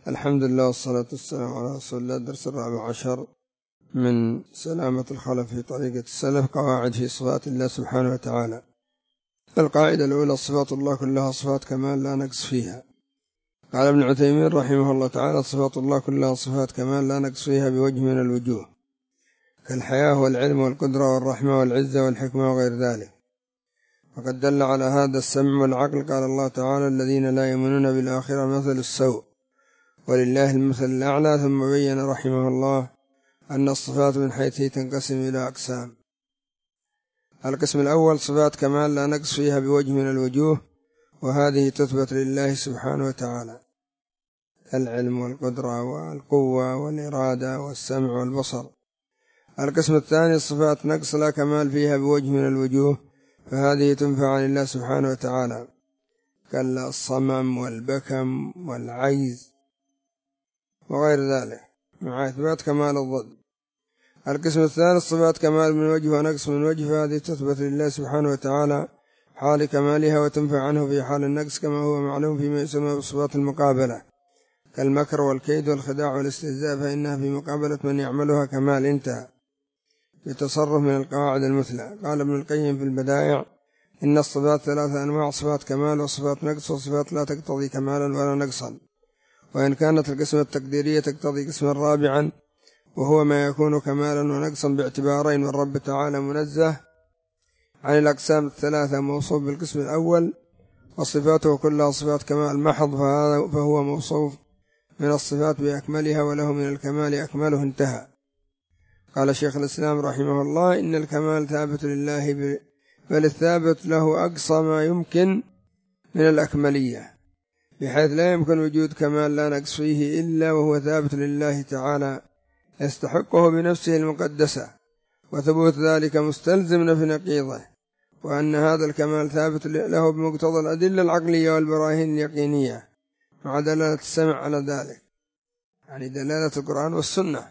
الحمد لله والصلاة والسلام على رسول الله. الدرس 14 من سلامة الخلف في طريقة السلف، قواعد في صفات الله سبحانه وتعالى. القاعدة الأولى: صفات الله كلها صفات كمال لا نقص فيها. قال ابن عثيمين رحمه الله تعالى: صفات الله كلها صفات كمال لا نقص فيها بوجه من الوجوه، كالحياة والعلم والقدرة والرحمة والعزة والحكمة وغير ذلك. وقد دل على هذا السمع والعقل. قال الله تعالى: الذين لا يؤمنون بالآخرة مثل السوء ولله المثل الأعلى. ثم بين رحمه الله أن الصفات من حيث تنقسم إلى أقسام. القسم الأول: صفات كمال لا نقص فيها بوجه من الوجوه، وهذه تثبت لله سبحانه وتعالى: العلم والقدرة والقوة والإرادة والسمع والبصر. القسم الثاني: صفات نقص لا كمال فيها بوجه من الوجوه، فهذه تنفع عن الله سبحانه وتعالى، كالصمم والبكم والعجز وغير ذلك، مع إثبات كمال الضد. القسم الثالث: صفات كمال من وجه ونقص من وجه، فهذه تثبت لله سبحانه وتعالى حال كمالها وتنفع عنه في حال النقص، كما هو معلوم فيما يسمى بصفات المقابلة، كالمكر والكيد والخداع والاستهزاء، فإنها في مقابلة من يعملها كمال. انتهى. بتصرف من القواعد المثلى. قال ابن القيم في البدائع: إن الصفات ثلاثة أنواع: صفات كمال وصفات نقص وصفات لا تقتضي كمالا ولا نقصا، وإن كانت القسمة التقديرية تقتضي قسما رابعا، وهو ما يكون كمالا ونقصا باعتبارين. والرب تعالى منزه عن الأقسام الثلاثة، موصوف بالقسم الأول، وصفاته كلها صفات كمال محض، فهو موصوف من الصفات بأكملها، وله من الكمال أكمله. انتهى. قال شيخ الإسلام رحمه الله: إن الكمال ثابت لله، بل الثابت له أقصى ما يمكن من الأكملية، بحيث لا يمكن وجود كمال لا نقص فيه إلا وهو ثابت لله تعالى، يستحقه بنفسه المقدسة، وثبوت ذلك مستلزم في نقيضه، وأن هذا الكمال ثابت له بمقتضى الأدلة العقلية والبراهين اليقينية، مع دلالة السمع على ذلك، يعني دلالة القرآن والسنة.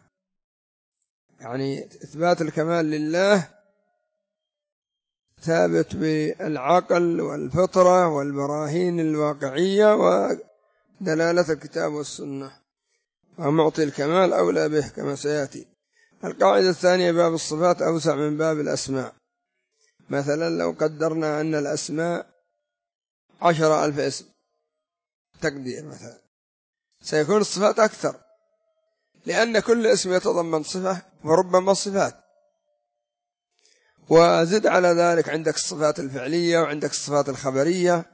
يعني إثبات الكمال لله ثابت بالعقل والفطرة والبراهين الواقعية ودلالة الكتاب والسنة، ومعطي الكمال أولى به كما سيأتي. القاعدة الثانية: باب الصفات أوسع من باب الأسماء. مثلا لو قدرنا أن الأسماء 10,000 اسم تقدير مثلا، سيكون الصفات أكثر، لأن كل اسم يتضمن صفة وربما صفات، وزد على ذلك عندك الصفات الفعلية وعندك الصفات الخبرية،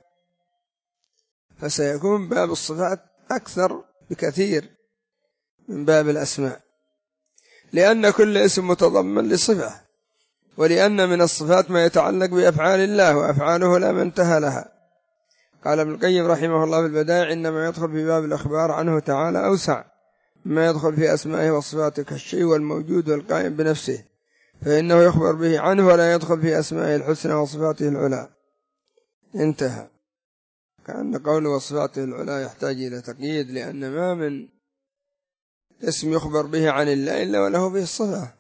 فسيكون باب الصفات أكثر بكثير من باب الأسماء، لأن كل اسم متضمن لصفة، ولأن من الصفات ما يتعلق بأفعال الله، وأفعاله لا منتهى لها. قال ابن القيم رحمه الله في البدائع: إنما يدخل في باب الأخبار عنه تعالى أوسع ما يدخل في أسمائه وصفاته، كالشيء والموجود والقائم بنفسه، فإنه يخبر به عنه، ولا يدخل في أسمائه الحسنى وصفاته العلى. انتهى. كأن قوله وصفاته العلى يحتاج إلى تقييد، لأن ما من اسم يخبر به عن الله إلا وله به الصفة: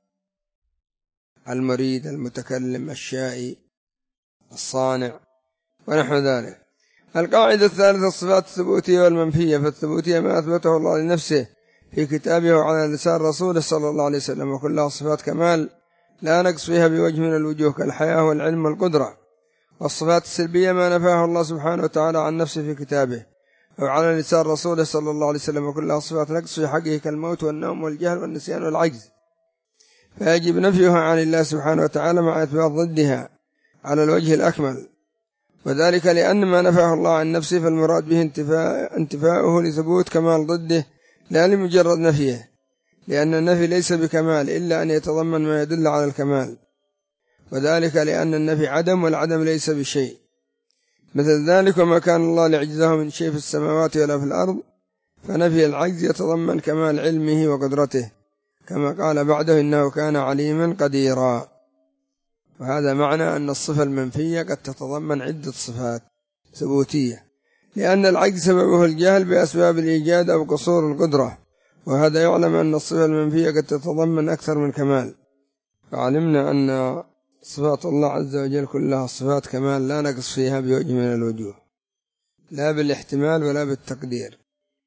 المريد، المتكلم، الشائي، الصانع، ونحو ذلك. القاعدة الثالثة: الصفات الثبوتية والمنفية. فالثبوتية ما أثبته الله لنفسه في كتابه وعلى لسان رسوله صلى الله عليه وسلم، وكلها صفات كمال لا نقص فيها بوجه من الوجوه، كالحياة والعلم والقدرة. والصفات السلبية ما نفاه الله سبحانه وتعالى عن نفسه في كتابه وعلى لسان رسوله صلى الله عليه وسلم، وكلها صفات نقص في حقه، كالموت والنوم والجهل والنسيان والعجز، فيجب نفيها عن الله سبحانه وتعالى مع إثبات ضدها على الوجه الأكمل، وذلك لأن ما نفاه الله عن نفسه فالمراد به انتفاؤه لثبوت كمال ضده، لا لمجرد نفيه، لأن النفي ليس بكمال إلا أن يتضمن ما يدل على الكمال، وذلك لأن النفي عدم، والعدم ليس بشيء. مثل ذلك: وما كان الله ليعجزه من شيء في السماوات ولا في الأرض، فنفي العجز يتضمن كمال علمه وقدرته، كما قال بعده: إنه كان عليما قديرا. وهذا معنى أن الصفة المنفية قد تتضمن عدة صفات ثبوتية، لأن العجز سببه الجهل بأسباب الإيجاد أو قصور القدرة، وهذا يعلم أن الصفة المنفية قد تتضمن أكثر من كمال. فعلمنا أن صفات الله عز وجل كلها صفات كمال لا نقص فيها بوجه من الوجوه، لا بالاحتمال ولا بالتقدير.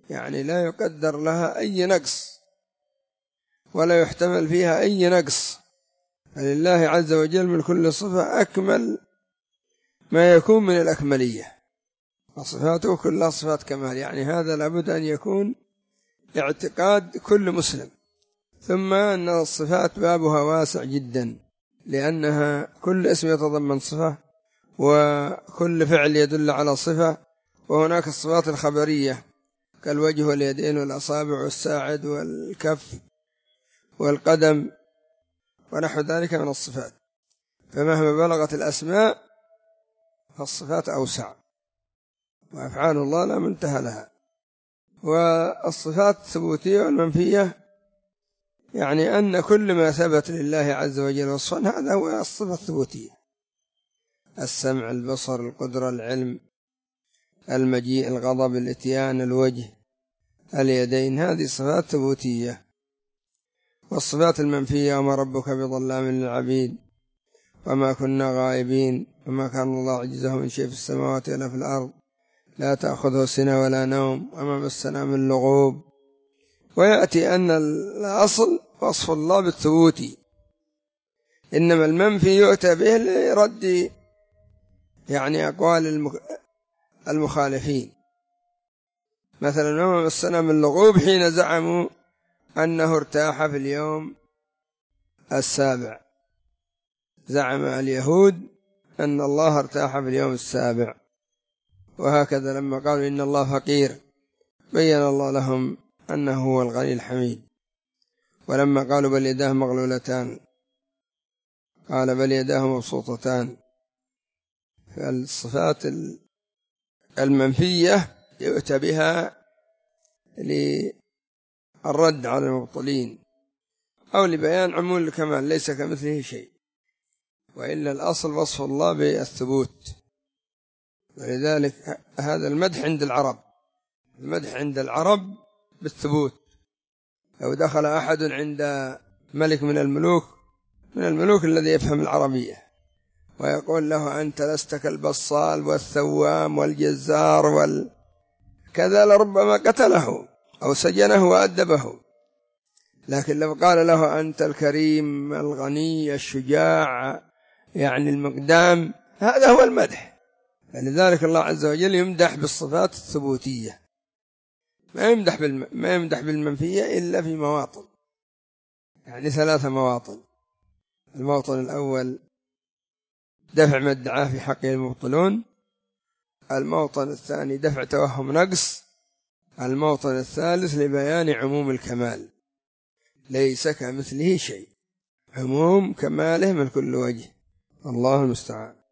يعني لا يقدر لها أي نقص ولا يحتمل فيها أي نقص، فلله عز وجل من كل صفة أكمل ما يكون من الأكملية، وصفاته كلها صفات كمال. يعني هذا لابد أن يكون اعتقاد كل مسلم. ثم أن الصفات بابها واسع جدا، لأنها كل اسم يتضمن صفة، وكل فعل يدل على صفة. وهناك الصفات الخبرية كالوجه واليدين والأصابع والساعد والكف والقدم ونحو ذلك من الصفات. فمهما بلغت الأسماء فالصفات أوسع، وأفعال الله لا منتهى لها. والصفات الثبوتية والمنفية يعني أن كل ما ثبت لله عز وجل وصفا هذا هو الصفة الثبوتية: السمع، البصر، القدرة، العلم، المجيء، الغضب، الاتيان، الوجه، اليدين، هذه صفات ثبوتية. والصفات المنفية: وما ربك بظلام للعبيد، وما كنا غائبين، وما كان الله عجزه من شيء في السماوات ولا في الأرض، لا تأخذه سنة ولا نوم، وما مسنا من لغوب. ويأتي أن الأصل وصف الله بالثبوت، إنما المنفي يؤتى به لرد يعني أقوال المخالفين. مثلا وما مسنا من لغوب حين زعموا أنه ارتاح في اليوم السابع، زعم اليهود أن الله ارتاح في اليوم السابع. وهكذا لما قالوا إن الله فقير بين الله لهم أنه هو الغني الحميد. ولما قالوا بل يداه مغلولتان قال بل يداه مبسوطتان. فالصفات المنفية يؤتى بها للرد على المبطلين أو لبيان عموم الكمال، ليس كمثله شيء، وإلا الأصل وصف الله بالثبوت. ولذلك هذا المدح عند العرب، المدح عند العرب بالثبوت. لو دخل أحد عند ملك من الملوك الذي يفهم العربية ويقول له أنت لست كالبصال والثوام والجزار كذا، لربما قتله أو سجنه وأدبه. لكن لو قال له أنت الكريم الغني الشجاع يعني المقدام، هذا هو المدح. فلذلك الله عز وجل يمدح بالصفات الثبوتية، ما يمدح بالمنفية إلا في مواطن، يعني 3 مواطن. الموطن الأول دفع ما ادعاه في حقه المبطلون، الموطن الثاني دفع توهم نقص، الموطن الثالث لبيان عموم الكمال، ليس كمثله شيء، عموم كماله من كل وجه. الله المستعان.